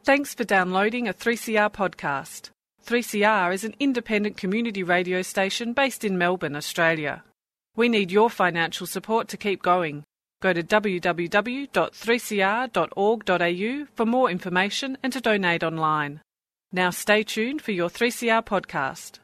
Thanks for downloading a 3CR podcast. 3CR is an independent community radio station based in Melbourne, Australia. We need your financial support to keep going. Go to www.3cr.org.au for more information and to donate online. Now stay tuned for your 3CR podcast.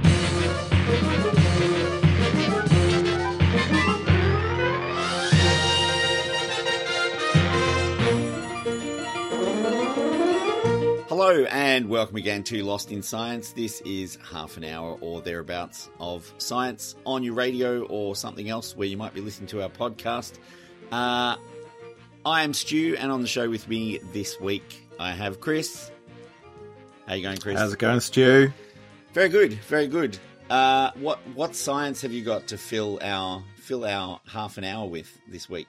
Hello and welcome again to Lost in Science. This is half an hour or thereabouts of science on your radio or something else where you might be listening to our podcast. I am Stu, and on the show with me this week I have Chris. How you going, Chris? How's it going, Stu? Very good, very good. What science have you got to fill our half an hour with this week?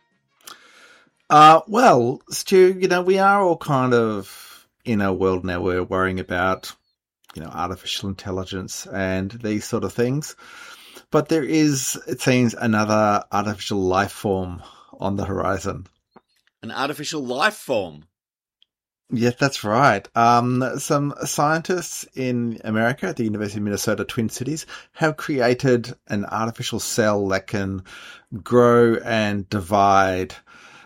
Well, Stu, we are all kind of in a world now where we're worrying about, artificial intelligence and these sort of things. But there is, it seems, another artificial life form on the horizon. An artificial life form? Yes, that's right. Some scientists in America at the University of Minnesota Twin Cities have created an artificial cell that can grow and divide.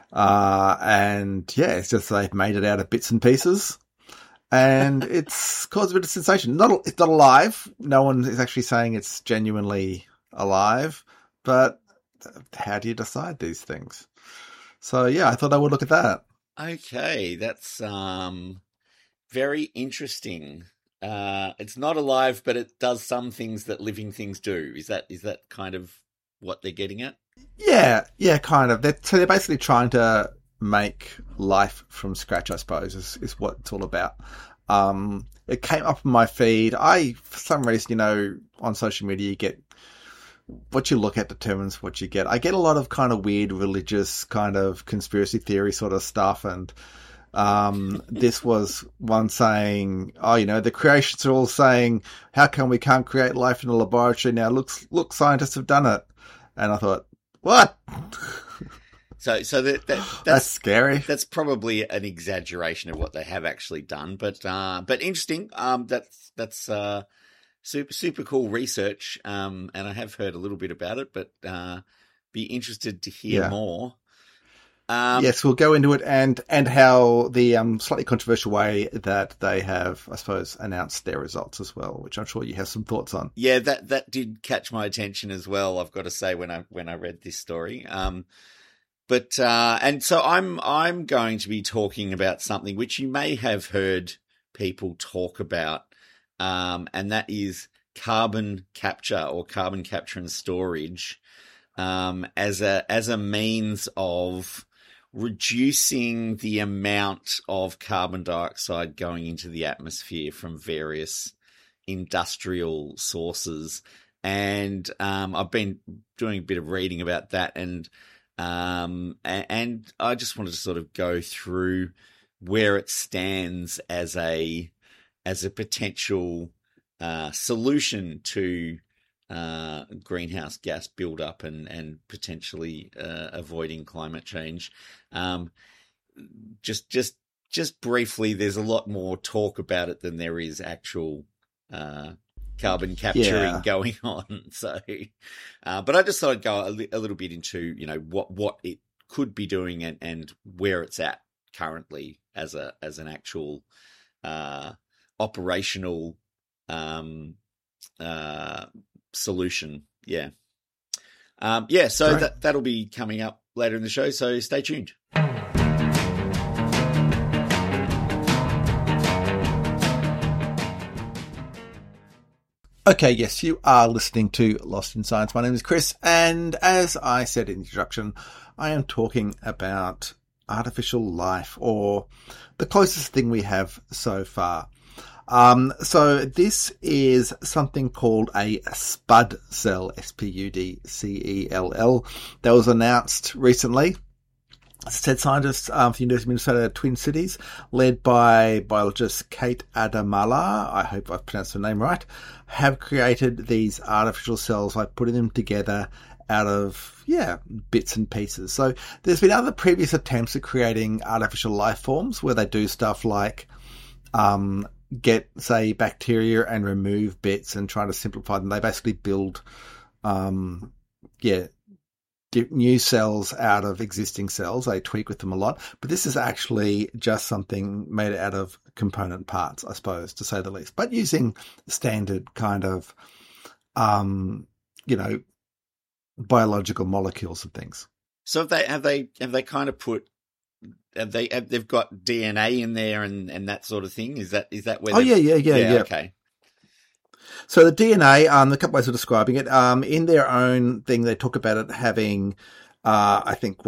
It's just they've made it out of bits and pieces. And it's caused a bit of sensation. It's not alive. No one is actually saying it's genuinely alive. But how do you decide these things? So, I thought I would look at that. Okay, that's very interesting. It's not alive, but it does some things that living things do. Is that kind of what they're getting at? Yeah, kind of. They're basically trying to make life from scratch, I suppose, is what it's all about. It came up on my feed. For some reason, on social media, you get what you look at determines what you get. I get a lot of kind of weird religious kind of conspiracy theory sort of stuff. And, this was one saying, the creationists are all saying, how come we can't create life in a laboratory now? Look, scientists have done it. And I thought, what? So that's scary. That's probably an exaggeration of what they have actually done, but interesting. That's super cool research. And I have heard a little bit about it, but be interested to hear more. Yes, we'll go into it and how the slightly controversial way that they have, I suppose, announced their results as well, which I'm sure you have some thoughts on. Yeah, that did catch my attention as well, I've got to say, when I read this story. And so I'm going to be talking about something which you may have heard people talk about, and that is carbon capture or carbon capture and storage, as a means of reducing the amount of carbon dioxide going into the atmosphere from various industrial sources. And I've been doing a bit of reading about that, and I just wanted to sort of go through where it stands as a potential solution to greenhouse gas buildup and potentially avoiding climate change. Just briefly, there's a lot more talk about it than there is actual carbon capturing going on. So, but I just thought I'd go a little bit into, what it could be doing and where it's at currently as an actual operational solution. So that'll be coming up later in the show, so stay tuned. Okay, yes, you are listening to Lost in Science. My name is Chris, and as I said in the introduction, I am talking about artificial life, or the closest thing we have so far. So this is something called a SPUD cell, SPUDCELL, that was announced recently. Said scientists from the University of Minnesota Twin Cities, led by biologist Kate Adamala, I hope I've pronounced her name right, have created these artificial cells by putting them together out of, bits and pieces. So there's been other previous attempts at creating artificial life forms where they do stuff like get, say, bacteria and remove bits and try to simplify them. They basically build, new cells out of existing cells. They tweak with them a lot. But this is actually just something made out of component parts, I suppose, to say the least. But using standard kind of, biological molecules and things. So have they kind of put they've got DNA in there and that sort of thing? Is that where? Oh yeah. Okay. So the DNA, a couple ways of describing it. In their own thing, they talk about it having, I think,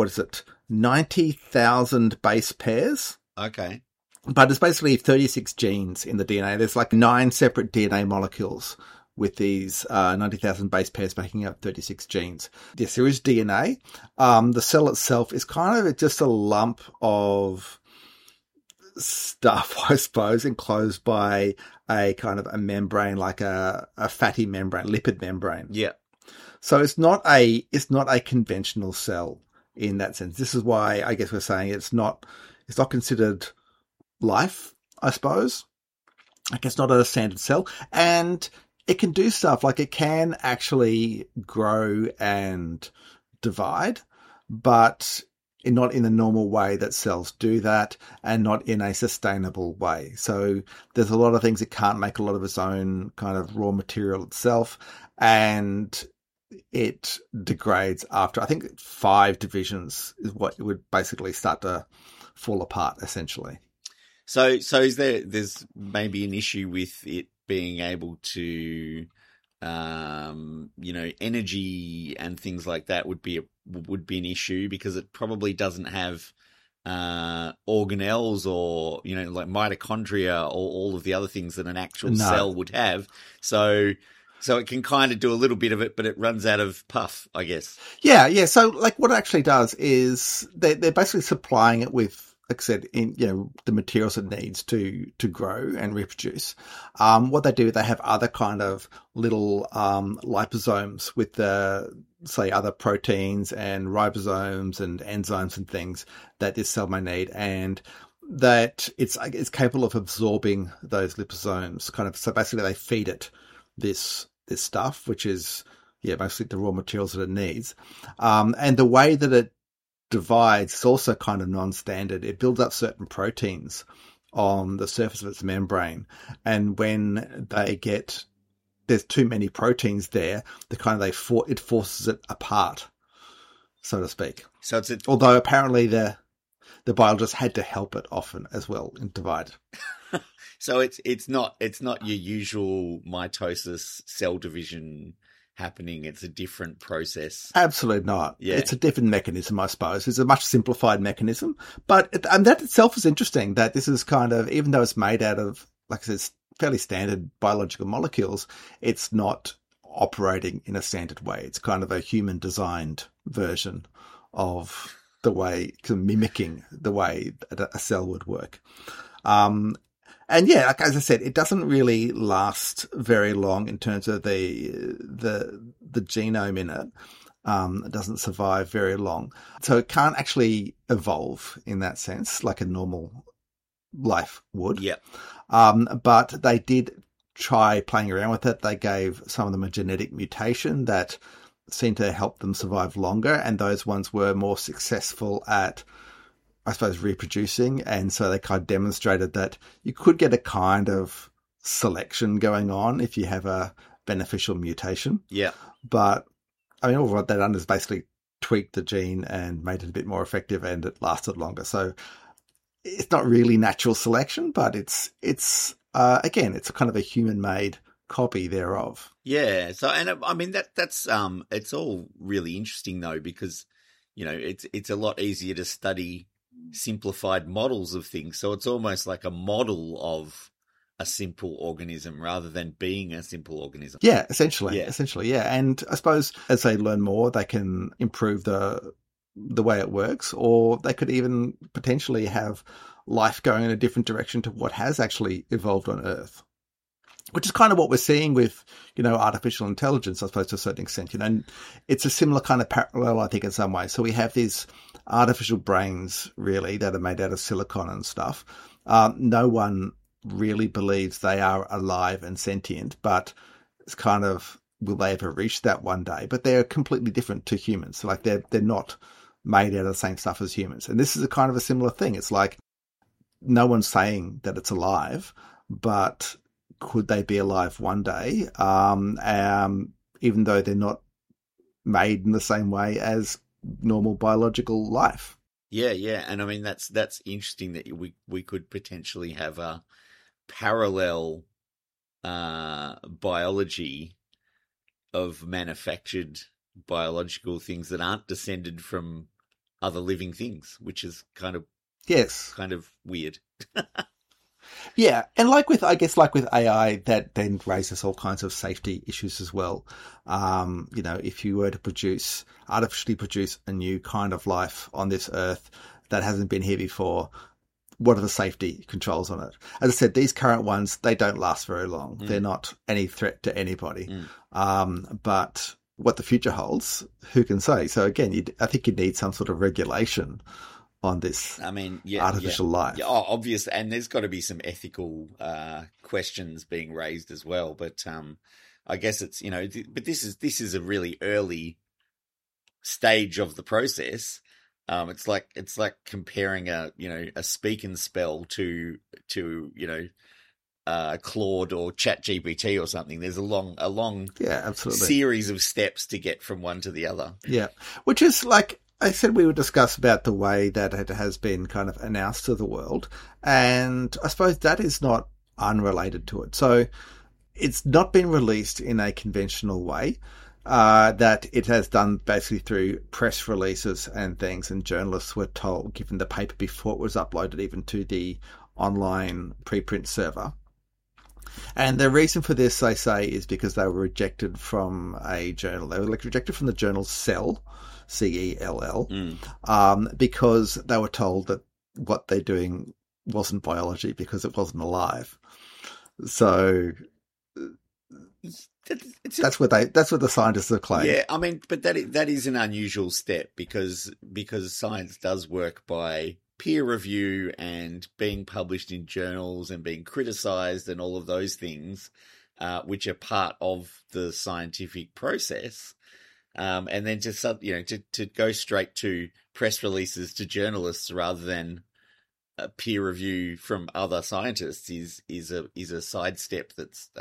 90,000 base pairs. Okay. But it's basically 36 genes in the DNA. There's like 9 separate DNA molecules with these 90,000 base pairs making up 36 genes. Yes, there is DNA. The cell itself is kind of just a lump of stuff, I suppose, enclosed by a kind of a membrane, like a fatty membrane, lipid membrane. Yeah. So it's not a conventional cell in that sense. This is why I guess we're saying it's not considered life, I suppose. Like it's not a standard cell, and it can do stuff like it can actually grow and divide, but not in the normal way that cells do that, and not in a sustainable way. So there's a lot of things it can't make a lot of its own kind of raw material itself, and it degrades after, I think, 5 divisions is what it would basically start to fall apart, essentially. So is there's maybe an issue with it being able to, energy and things like that would be an issue because it probably doesn't have organelles or like mitochondria or all of the other things that an actual cell would have. So it can kind of do a little bit of it, but it runs out of puff, I guess. Yeah. So like what it actually does is they're basically supplying it with, like I said, the materials it needs to grow and reproduce. What they do, they have other kind of little liposomes with say other proteins and ribosomes and enzymes and things that this cell may need, and that it's capable of absorbing those liposomes. Kind of, so basically they feed it this stuff, which is mostly the raw materials that it needs, and the way that it divides is also kind of non-standard. It builds up certain proteins on the surface of its membrane, and when there's too many proteins there, it forces it apart, so to speak. So although apparently the biologist had to help it often as well and divide. So it's not your usual mitosis cell division happening. It's a different process. Absolutely not. Yeah. It's a different mechanism, I suppose. It's a much simplified mechanism, but that itself is interesting, that this is kind of, even though it's made out of, like I said, fairly standard biological molecules, it's not operating in a standard way. It's kind of a human designed version of the way, mimicking the way a cell would work. And like as I said, it doesn't really last very long in terms of the genome in it. It doesn't survive very long. So it can't actually evolve in that sense like a normal life would. Yeah. But they did try playing around with it. They gave some of them a genetic mutation that seemed to help them survive longer, and those ones were more successful at, I suppose, reproducing. And so they kind of demonstrated that you could get a kind of selection going on if you have a beneficial mutation. Yeah. But I mean, all what they've done is basically tweaked the gene and made it a bit more effective, and it lasted longer. So it's not really natural selection, but it's again, it's a kind of a human-made copy thereof. Yeah. So, and I mean, that's it's all really interesting though, because, it's a lot easier to study simplified models of things. So it's almost like a model of a simple organism rather than being a simple organism. Yeah, essentially. And I suppose as they learn more, they can improve the way it works, or they could even potentially have life going in a different direction to what has actually evolved on Earth. which is kind of what we're seeing with, artificial intelligence, I suppose, to a certain extent, and it's a similar kind of parallel, I think, in some ways. So we have these artificial brains, really, that are made out of silicon and stuff. No one really believes they are alive and sentient, but it's kind of, will they ever reach that one day? But they're completely different to humans. Like they're not made out of the same stuff as humans. And this is a kind of a similar thing. It's like no one's saying that it's alive, but could they be alive one day? Even though they're not made in the same way as normal biological life. Yeah, yeah. And I mean, that's interesting that we could potentially have a parallel biology of manufactured biological things that aren't descended from other living things, which is kind of weird. Yeah, and like with AI, that then raises all kinds of safety issues as well. If you were to artificially produce a new kind of life on this earth that hasn't been here before, what are the safety controls on it? As I said, these current ones, they don't last very long. They're not any threat to anybody. But what the future holds, who can say? So again, I think you need some sort of regulation on this artificial life. Yeah, obvious. And there's got to be some ethical questions being raised as well. But I guess it's, but this is a really early stage of the process. It's like comparing a speak and spell to Claude or ChatGPT or something. There's a long absolutely series of steps to get from one to the other. Yeah, which is like I said, we would discuss about the way that it has been kind of announced to the world, and I suppose that is not unrelated to it. So it's not been released in a conventional way. That it has done basically through press releases and things, and journalists were told, given the paper before it was uploaded even to the online preprint server. And the reason for this, they say, is because they were rejected from a journal. They were rejected from the journal Cell, CELL, because they were told that what they're doing wasn't biology because it wasn't alive. So that's what the scientists have claimed. Yeah, I mean, but that is an unusual step because science does work by peer review and being published in journals and being criticized and all of those things, which are part of the scientific process. And then to go straight to press releases to journalists rather than a peer review from other scientists is a sidestep that's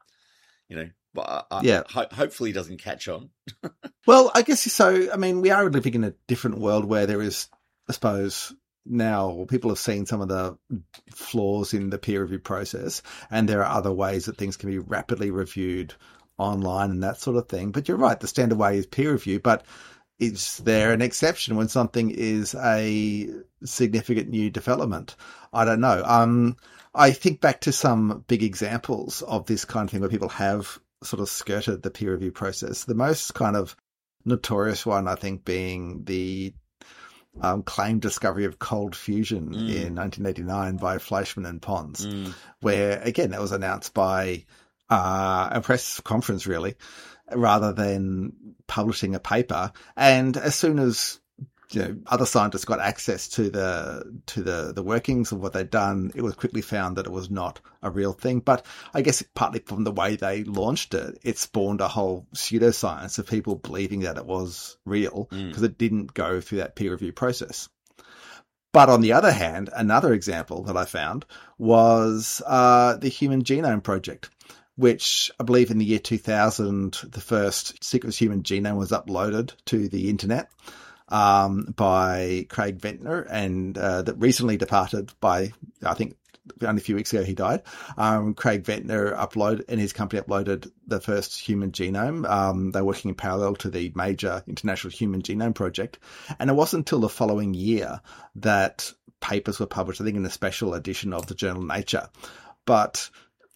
hopefully doesn't catch on. Well, I guess so. I mean, we are living in a different world where there is, I suppose, now people have seen some of the flaws in the peer review process, and there are other ways that things can be rapidly reviewed online and that sort of thing. But you're right, the standard way is peer review, but is there an exception when something is a significant new development? I don't know. I think back to some big examples of this kind of thing where people have sort of skirted the peer review process. The most kind of notorious one, I think, being the claimed discovery of cold fusion in 1989 by Fleischmann and Pons, where, again, that was announced by a press conference, really, rather than publishing a paper. And as soon as other scientists got access to the workings of what they'd done, it was quickly found that it was not a real thing. But I guess partly from the way they launched it, it spawned a whole pseudoscience of people believing that it was real because it didn't go through that peer review process. But on the other hand, another example that I found was the Human Genome Project, which I believe in the year 2000, the first sequence human genome was uploaded to the internet by Craig Ventner, and that recently departed by, I think, only a few weeks ago he died. Craig Ventner and his company uploaded the first human genome. They're working in parallel to the major International Human Genome Project. And it wasn't until the following year that papers were published, I think, in a special edition of the journal Nature. But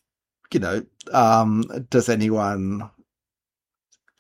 does anyone?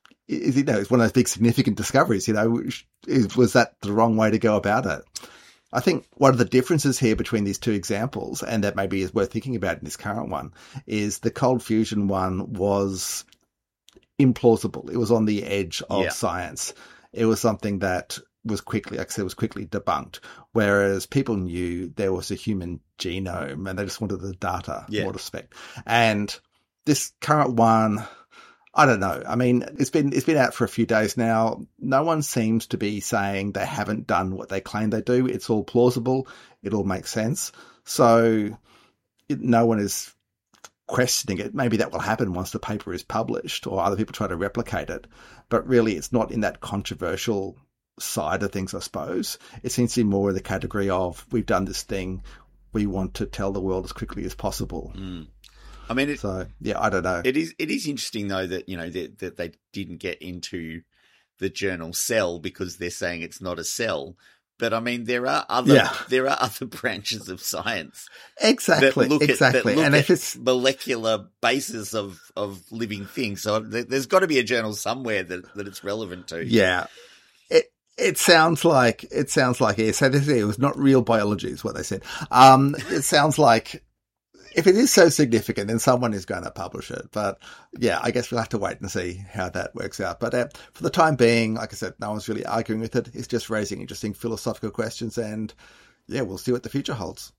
It's one of those big significant discoveries. Was that the wrong way to go about it? I think one of the differences here between these two examples, and that maybe is worth thinking about in this current one, is the cold fusion one was implausible. It was on the edge of science. It was something that was quickly, like I said, was quickly debunked. Whereas people knew there was a human genome and they just wanted the data, more respect. And this current one, I don't know. I mean, it's been out for a few days now. No one seems to be saying they haven't done what they claim they do. It's all plausible. It all makes sense. So no one is questioning it. Maybe that will happen once the paper is published or other people try to replicate it. But really, it's not in that controversial side of things, I suppose. It seems to be more in the category of, we've done this thing, we want to tell the world as quickly as possible. I mean, I don't know. It is interesting though that that they didn't get into the journal Cell because they're saying it's not a cell. But I mean, there are other branches of science exactly, that look and if it's molecular basis of living things. So there's got to be a journal somewhere that it's relevant to. Yeah. It sounds like so it was not real biology is what they said. It sounds like if it is so significant, then someone is going to publish it. But yeah, I guess we'll have to wait and see how that works out. But for the time being, like I said, no one's really arguing with it. It's just raising interesting philosophical questions, and yeah, we'll see what the future holds.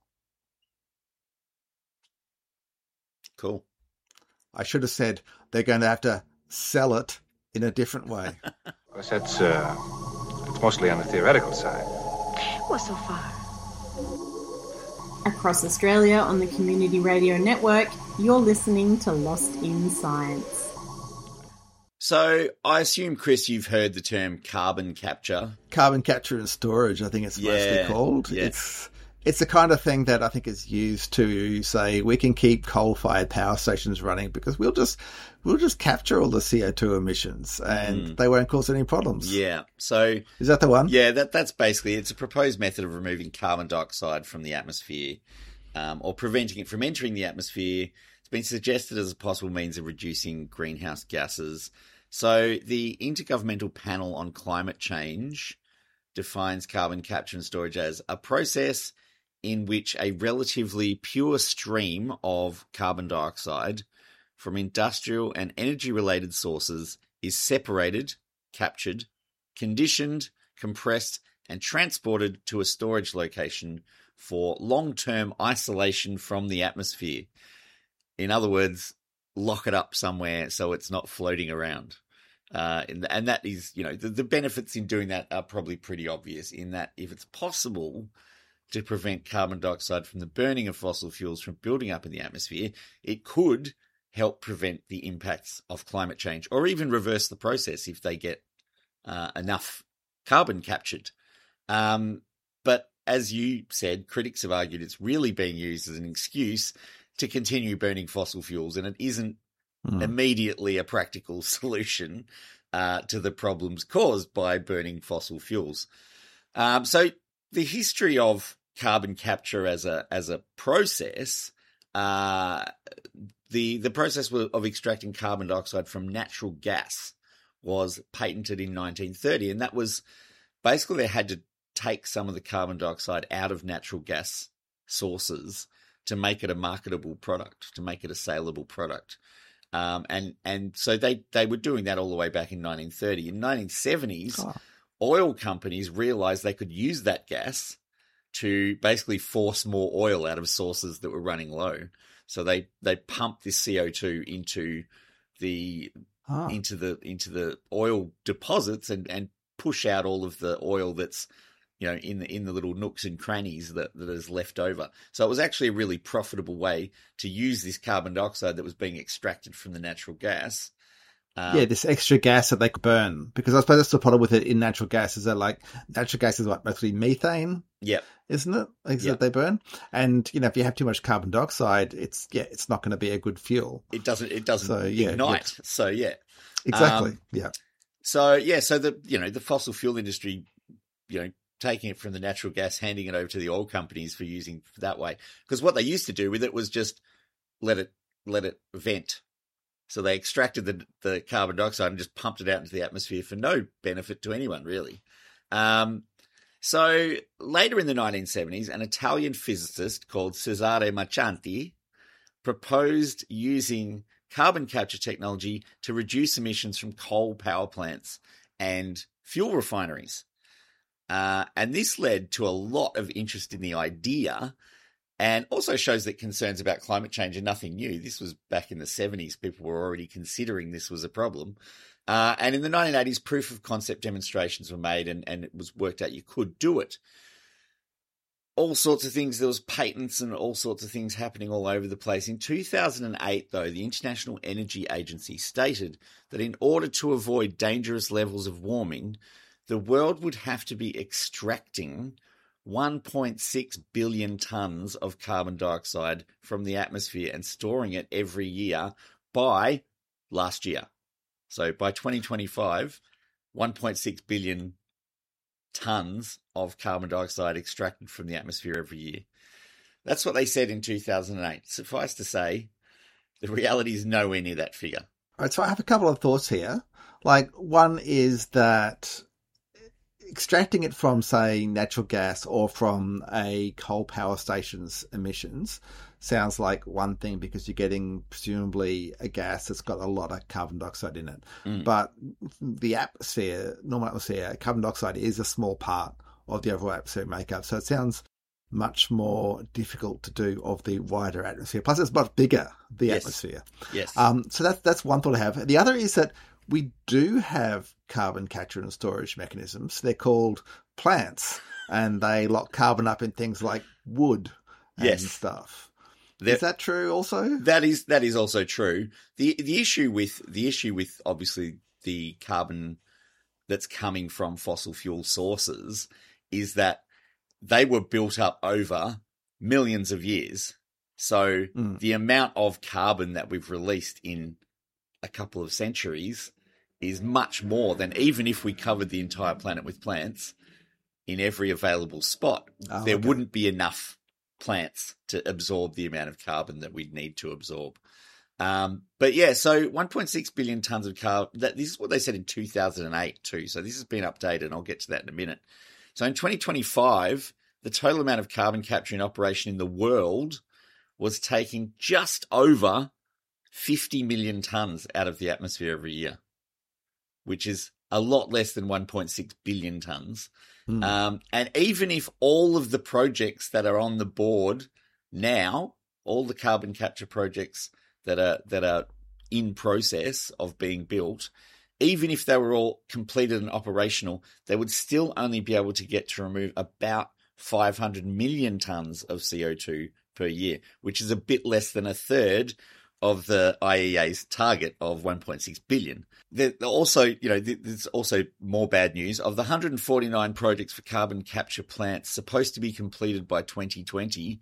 Cool. I should have said they're going to have to sell it in a different way. Of course, it's mostly on the theoretical side. Well, so far. Across Australia on the Community Radio Network, you're listening to Lost in Science. So I assume, Chris, you've heard the term carbon capture. Carbon capture and storage, I think it's mostly called. Yeah. It's the kind of thing that I think is used to say we can keep coal-fired power stations running because we'll just capture all the CO2 emissions and they won't cause any problems. Yeah. So is that the one? Yeah, that's basically, it's a proposed method of removing carbon dioxide from the atmosphere, or preventing it from entering the atmosphere. It's been suggested as a possible means of reducing greenhouse gases. So the Intergovernmental Panel on Climate Change defines carbon capture and storage as a process in which a relatively pure stream of carbon dioxide from industrial and energy-related sources is separated, captured, conditioned, compressed, and transported to a storage location for long-term isolation from the atmosphere. In other words, lock it up somewhere so it's not floating around. And that is, the benefits in doing that are probably pretty obvious in that if it's possible to prevent carbon dioxide from the burning of fossil fuels from building up in the atmosphere, it could help prevent the impacts of climate change or even reverse the process if they get enough carbon captured. But as you said, critics have argued it's really being used as an excuse to continue burning fossil fuels, and it isn't immediately a practical solution to the problems caused by burning fossil fuels. So the history of carbon capture as a process, the process of extracting carbon dioxide from natural gas was patented in 1930, and that was basically they had to take some of the carbon dioxide out of natural gas sources to make it a marketable product, to make it a saleable product. And so they were doing that all the way back in 1930. In 1970s, oil companies realized they could use that gas to basically force more oil out of sources that were running low. So they pumped this CO2 into the oil deposits and push out all of the oil that's in the little nooks and crannies that is left over. So it was actually a really profitable way to use this carbon dioxide that was being extracted from the natural gas. This extra gas that they could burn. Because I suppose that's the problem with it in natural gas is that natural gas is mostly methane. Yep. Isn't it? That they burn. And, if you have too much carbon dioxide, it's not going to be a good fuel. It doesn't ignite. So, yeah. Exactly. So the fossil fuel industry, taking it from the natural gas, handing it over to the oil companies for using that way. Because what they used to do with it was just let it vent. So they extracted the carbon dioxide and just pumped it out into the atmosphere for no benefit to anyone, really. So later in the 1970s, an Italian physicist called Cesare Marcanti proposed using carbon capture technology to reduce emissions from coal power plants and fuel refineries. And this led to a lot of interest in the idea, and also shows that concerns about climate change are nothing new. This was back in the 70s. People were already considering this was a problem. And in the 1980s, proof of concept demonstrations were made, and it was worked out you could do it. All sorts of things. There was patents and all sorts of things happening all over the place. In 2008, though, the International Energy Agency stated that in order to avoid dangerous levels of warming, the world would have to be extracting 1.6 billion tons of carbon dioxide from the atmosphere and storing it every year by last year. So by 2025, 1.6 billion tons of carbon dioxide extracted from the atmosphere every year. That's what they said in 2008. Suffice to say, the reality is nowhere near that figure. All right, so I have a couple of thoughts here. Like, one is that extracting it from, say, natural gas or from a coal power station's emissions sounds like one thing because you're getting presumably a gas that's got a lot of carbon dioxide in it. But the atmosphere, normal atmosphere, carbon dioxide is a small part of the overall atmospheric makeup. So it sounds much more difficult to do of the wider atmosphere. Plus, it's much bigger, the atmosphere. Yes. So that's one thought I have. The other is that we do have carbon capture and storage mechanisms. They're called plants, and they lock carbon up in things like wood and stuff. Is that true also? That is also true. The issue with obviously the carbon that's coming from fossil fuel sources is that they were built up over millions of years. So the amount of carbon that we've released in a couple of centuries is much more than even if we covered the entire planet with plants in every available spot. There wouldn't be enough plants to absorb the amount of carbon that we'd need to absorb. But yeah, so 1.6 billion tons of carbon, this is what they said in 2008 too. So this has been updated, and I'll get to that in a minute. So in 2025, the total amount of carbon capture in operation in the world was taking just over 50 million tons out of the atmosphere every year, which is a lot less than 1.6 billion tons. And even if all of the projects that are on the board now, all the carbon capture projects that are in process of being built, even if they were all completed and operational, they would still only be able to get to remove about 500 million tons of CO2 per year, which is a bit less than a third of the IEA's target of 1.6 billion. There's also more bad news. Of the 149 projects for carbon capture plants supposed to be completed by 2020,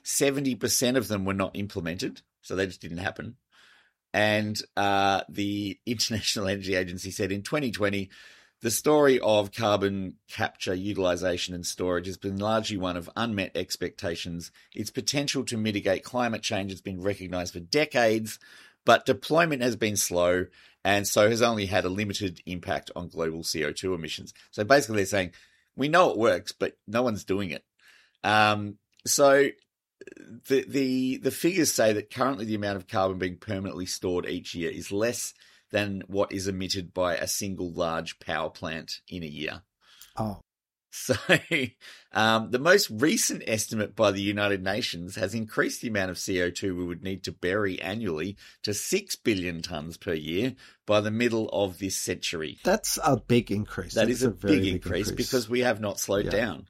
70% of them were not implemented, so they just didn't happen. And the International Energy Agency said in 2020, the story of carbon capture, utilization and storage has been largely one of unmet expectations. Its potential to mitigate climate change has been recognized for decades, but deployment has been slow and so has only had a limited impact on global CO2 emissions. So basically they're saying, we know it works, but no one's doing it. So the figures say that currently the amount of carbon being permanently stored each year is less than what is emitted by a single large power plant in a year. Oh. So the most recent estimate by the United Nations has increased the amount of CO2 we would need to bury annually to 6 billion tons per year by the middle of this century. That's a big increase. That is a big increase because we have not slowed down.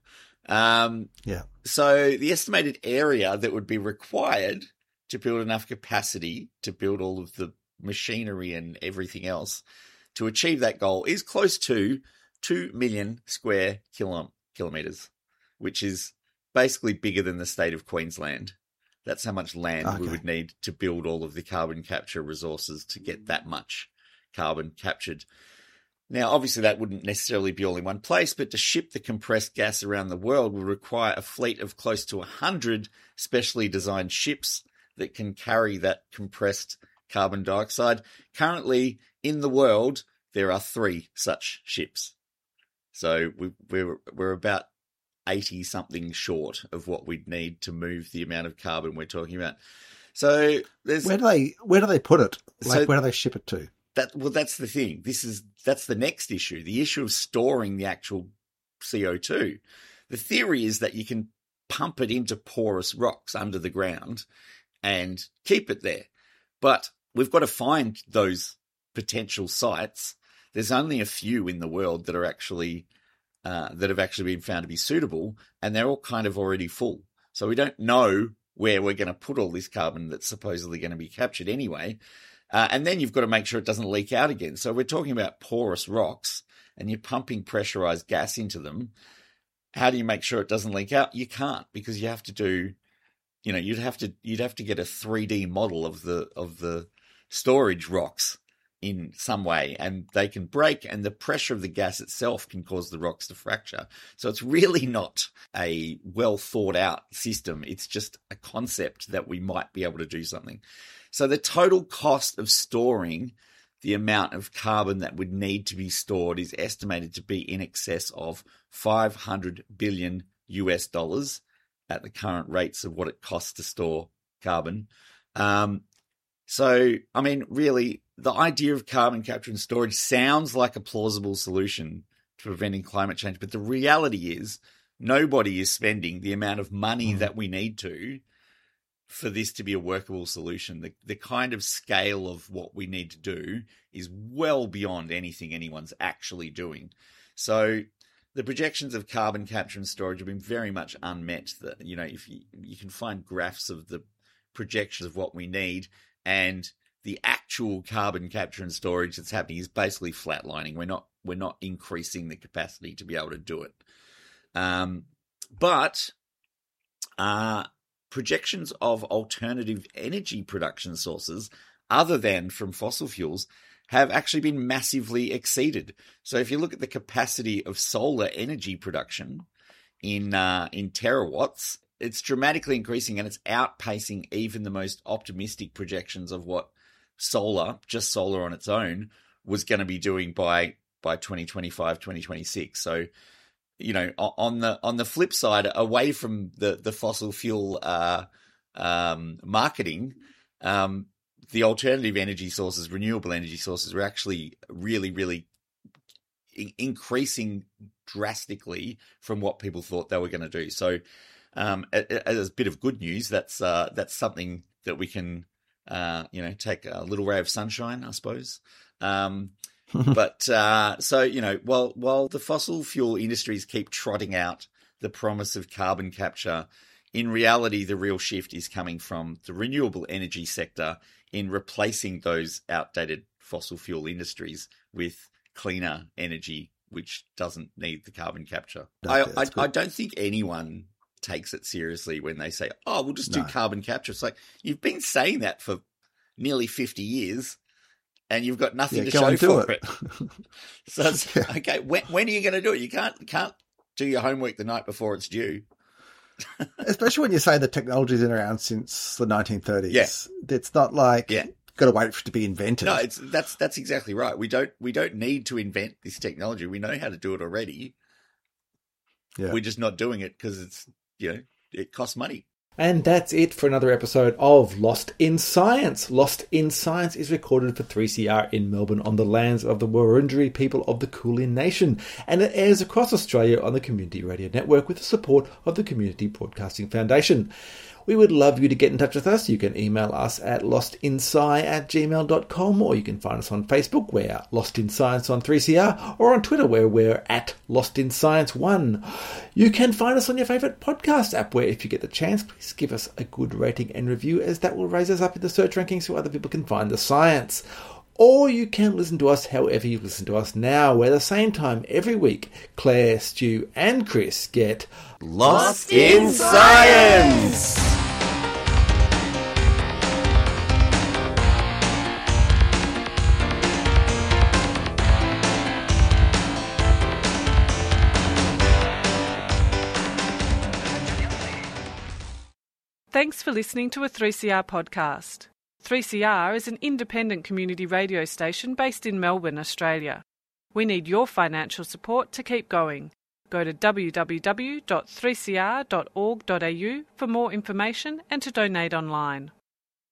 So the estimated area that would be required to build enough capacity to build all of the machinery and everything else to achieve that goal is close to 2 million square kilometres, which is basically bigger than the state of Queensland. That's how much land we would need to build all of the carbon capture resources to get that much carbon captured. Now, obviously, that wouldn't necessarily be all in one place, but to ship the compressed gas around the world would require a fleet of close to 100 specially designed ships that can carry that compressed carbon dioxide. Currently, in the world, there are 3 such ships. So we're about 80-something short of what we'd need to move the amount of carbon we're talking about. So there's where do they put it? Like, where do they ship it to? That's the thing. That's the next issue, the issue of storing the actual CO2. The theory is that you can pump it into porous rocks under the ground and keep it there. But we've got to find those potential sites. There's only a few in the world that are actually that have actually been found to be suitable, and they're all kind of already full. So we don't know where we're going to put all this carbon that's supposedly going to be captured anyway. And then you've got to make sure it doesn't leak out again. So we're talking about porous rocks, and you're pumping pressurized gas into them. How do you make sure it doesn't leak out? You can't, because you have to do, you'd have to get a 3D model of the storage rocks in some way, and they can break, and the pressure of the gas itself can cause the rocks to fracture. So it's really not a well thought out system. It's just a concept that we might be able to do something. So the total cost of storing the amount of carbon that would need to be stored is estimated to be in excess of $500 billion at the current rates of what it costs to store carbon. So, I mean, really, the idea of carbon capture and storage sounds like a plausible solution to preventing climate change, but the reality is nobody is spending the amount of money that we need to for this to be a workable solution. The kind of scale of what we need to do is well beyond anything anyone's actually doing. So the projections of carbon capture and storage have been very much unmet. That, if you can find graphs of the projections of what we need, and the actual carbon capture and storage that's happening is basically flatlining. We're not increasing the capacity to be able to do it. But projections of alternative energy production sources other than from fossil fuels have actually been massively exceeded. So if you look at the capacity of solar energy production in terawatts, it's dramatically increasing, and it's outpacing even the most optimistic projections of what just solar on its own, was going to be doing by 2025, 2026. So, on the flip side, away from the fossil fuel marketing, the alternative energy sources, renewable energy sources, were actually really, really increasing drastically from what people thought they were going to do. So, as a bit of good news, that's something that we can, take a little ray of sunshine, I suppose. But so, while the fossil fuel industries keep trotting out the promise of carbon capture, in reality, the real shift is coming from the renewable energy sector in replacing those outdated fossil fuel industries with cleaner energy, which doesn't need the carbon capture. I don't think anyone takes it seriously when they say, "Oh, we'll just do carbon capture." It's like, you've been saying that for nearly 50 years, and you've got nothing to show for it. So it's, okay, when are you going to do it? You can't do your homework the night before it's due. Especially when you say the technology's been around since the 1930s. Yeah. It's not like got to wait for it to be invented. No, that's exactly right. We don't need to invent this technology. We know how to do it already. Yeah. We're just not doing it because it's, it costs money. And that's it for another episode of Lost in Science. Lost in Science is recorded for 3CR in Melbourne on the lands of the Wurundjeri people of the Kulin Nation, and it airs across Australia on the Community Radio Network with the support of the Community Broadcasting Foundation. We would love you to get in touch with us. You can email us at lostinsci@gmail.com, or you can find us on Facebook, we're Lost in Science on 3CR, or on Twitter, where we're at Lost in Science 1. You can find us on your favourite podcast app, where if you get the chance, please give us a good rating and review, as that will raise us up in the search rankings so other people can find the science. Or you can listen to us however you listen to us now, where at the same time every week, Claire, Stu and Chris get Lost in Science! Thanks for listening to a 3CR podcast. 3CR is an independent community radio station based in Melbourne, Australia. We need your financial support to keep going. Go to www.3cr.org.au for more information and to donate online.